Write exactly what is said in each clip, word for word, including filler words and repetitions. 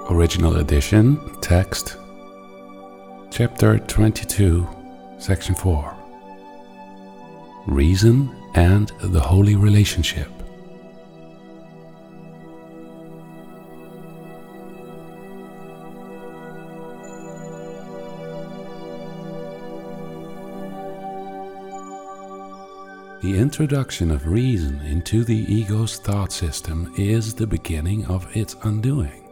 Original edition, text, chapter twenty-two, section four. Reason and the Holy Relationship. The introduction of reason into the ego's thought system is the beginning of its undoing.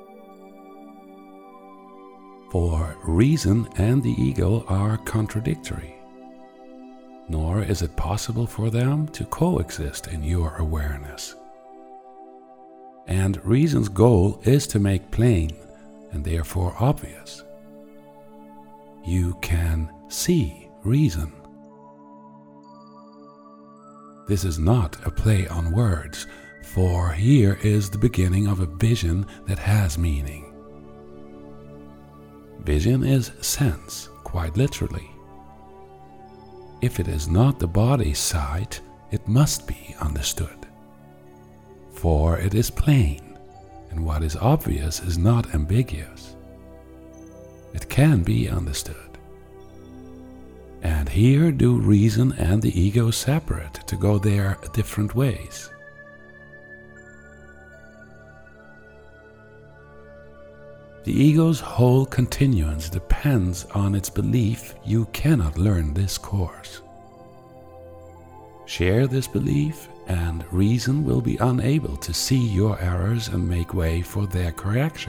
For reason and the ego are contradictory, nor is it possible for them to coexist in your awareness. And reason's goal is to make plain, and therefore obvious. You can see reason. This is not a play on words, for here is the beginning of a vision that has meaning. Vision is sense, quite literally. If it is not the body's sight, it must be understood. For it is plain, and what is obvious is not ambiguous. It can be understood. And here do reason and the ego separate to go their different ways. The ego's whole continuance depends on its belief you cannot learn this course. Share this belief, and reason will be unable to see your errors and make way for their correction.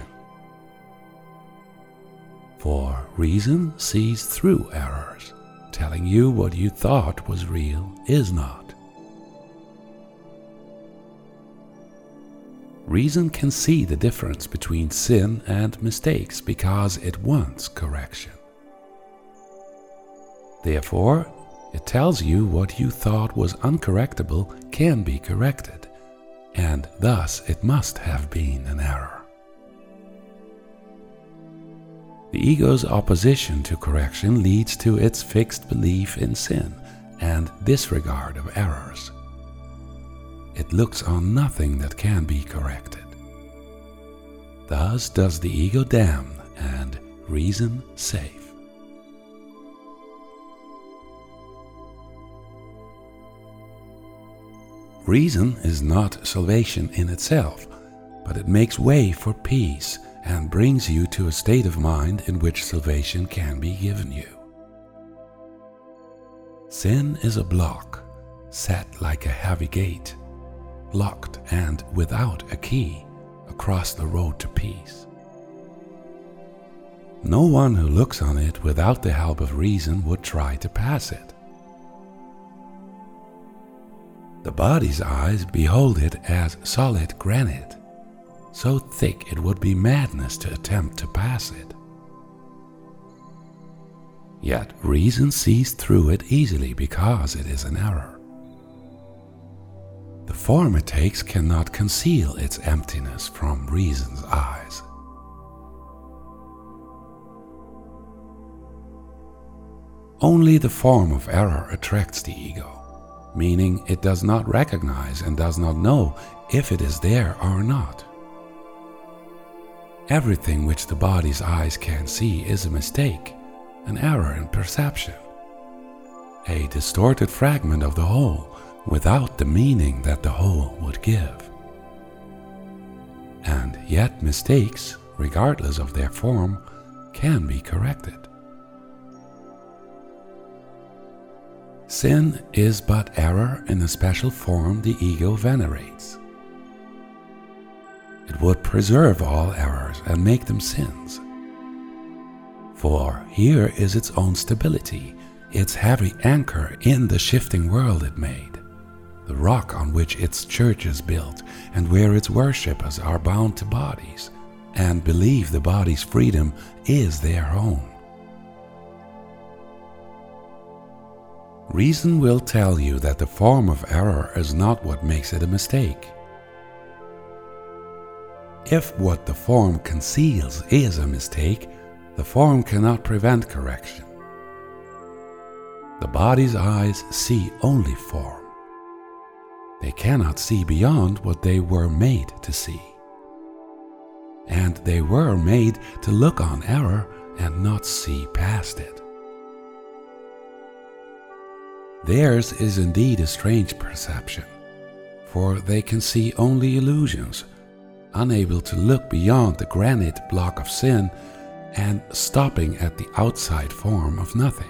For reason sees through errors, telling you what you thought was real is not. Reason can see the difference between sin and mistakes because it wants correction. Therefore, it tells you what you thought was uncorrectable can be corrected, and thus it must have been an error. The ego's opposition to correction leads to its fixed belief in sin and disregard of errors. It looks on nothing that can be corrected. Thus does the ego damn and reason save. Reason is not salvation in itself, but it makes way for peace and brings you to a state of mind in which salvation can be given you. Sin is a block, set like a heavy gate, locked and without a key across the road to peace. No one who looks on it without the help of reason would try to pass it. The body's eyes behold it as solid granite, so thick it would be madness to attempt to pass it. Yet reason sees through it easily because it is an error. The form it takes cannot conceal its emptiness from reason's eyes. Only the form of error attracts the ego, meaning it does not recognize and does not know if it is there or not. Everything which the body's eyes can see is a mistake, an error in perception, a distorted fragment of the whole, without the meaning that the whole would give. And yet mistakes, regardless of their form, can be corrected. Sin is but error in a special form the ego venerates. It would preserve all errors and make them sins. For here is its own stability, its heavy anchor in the shifting world it made, the rock on which its church is built, and where its worshippers are bound to bodies, and believe the body's freedom is their own. Reason will tell you that the form of error is not what makes it a mistake. If what the form conceals is a mistake, the form cannot prevent correction. The body's eyes see only form. They cannot see beyond what they were made to see. and they were made to look on error and not see past it. Theirs is indeed a strange perception, for they can see only illusions, unable to look beyond the granite block of sin and stopping at the outside form of nothing.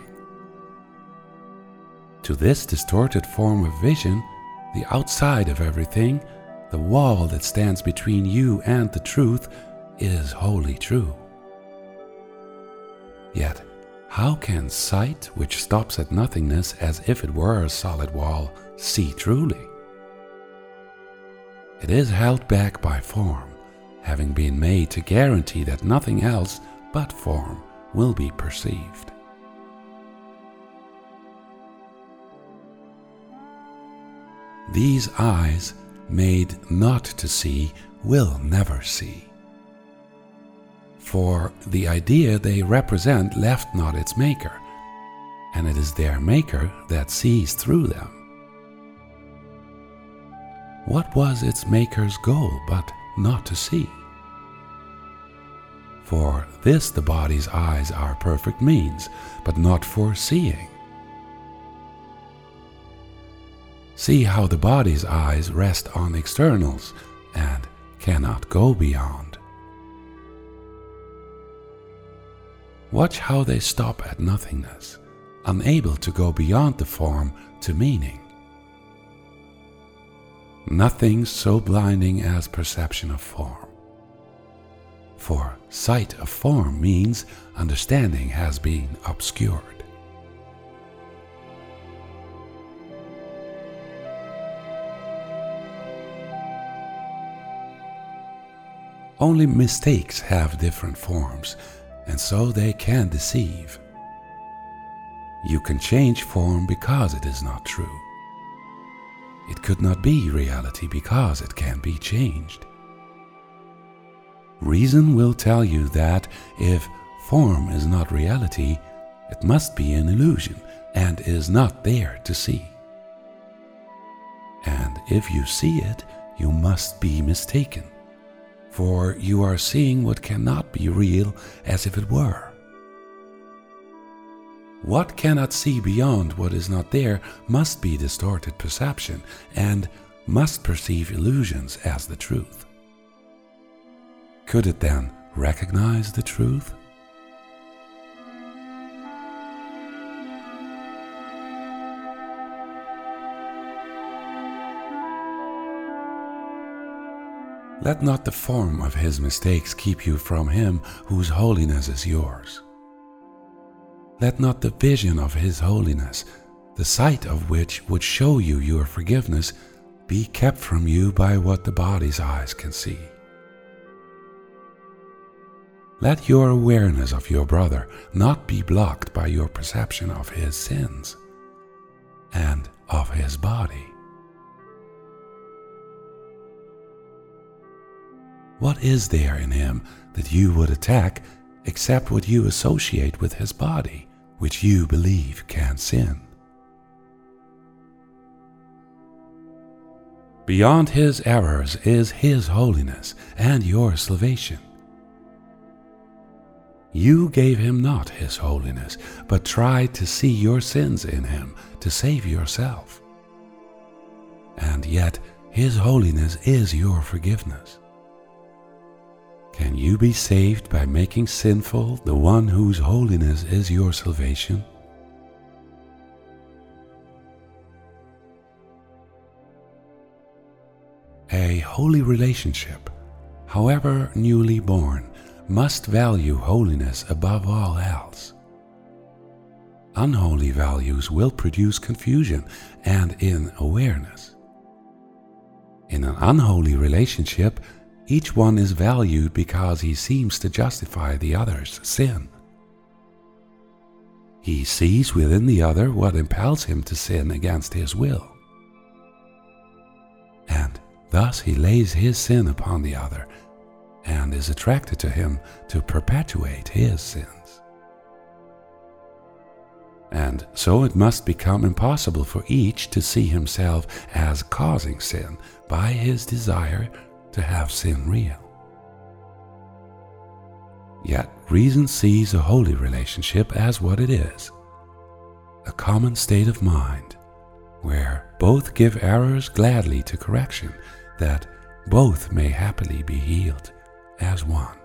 To this distorted form of vision, the outside of everything, the wall that stands between you and the truth, is wholly true. Yet, how can sight, which stops at nothingness as if it were a solid wall, see truly? It is held back by form, having been made to guarantee that nothing else but form will be perceived. These eyes, made not to see, will never see. For the idea they represent left not its maker, and it is their maker that sees through them. What was its maker's goal but not to see? For this the body's eyes are perfect means, but not for seeing. See how the body's eyes rest on externals and cannot go beyond. Watch how they stop at nothingness, unable to go beyond the form to meaning. Nothing so blinding as perception of form. For sight of form means understanding has been obscured. Only mistakes have different forms, and so they can deceive. You can change form because it is not true. It could not be reality because it can be changed. Reason will tell you that if form is not reality, it must be an illusion and is not there to see. And if you see it, you must be mistaken, for you are seeing what cannot be real as if it were. What cannot see beyond what is not there must be distorted perception and must perceive illusions as the truth. Could it then recognize the truth? Let not the form of his mistakes keep you from him whose holiness is yours. Let not the vision of his holiness, the sight of which would show you your forgiveness, be kept from you by what the body's eyes can see. Let your awareness of your brother not be blocked by your perception of his sins and of his body. What is there in him that you would attack except what you associate with his body, which you believe can sin? Beyond his errors is his holiness and your salvation. You gave him not his holiness, but tried to see your sins in him to save yourself. And yet his holiness is your forgiveness. Can you be saved by making sinful the one whose holiness is your salvation? A holy relationship, however newly born, must value holiness above all else. Unholy values will produce confusion and inawareness. In an unholy relationship, each one is valued because he seems to justify the other's sin. He sees within the other what impels him to sin against his will. And thus he lays his sin upon the other and is attracted to him to perpetuate his sins. And so it must become impossible for each to see himself as causing sin by his desire to have sin real. Yet reason sees a holy relationship as what it is, a common state of mind, where both give errors gladly to correction, that both may happily be healed as one.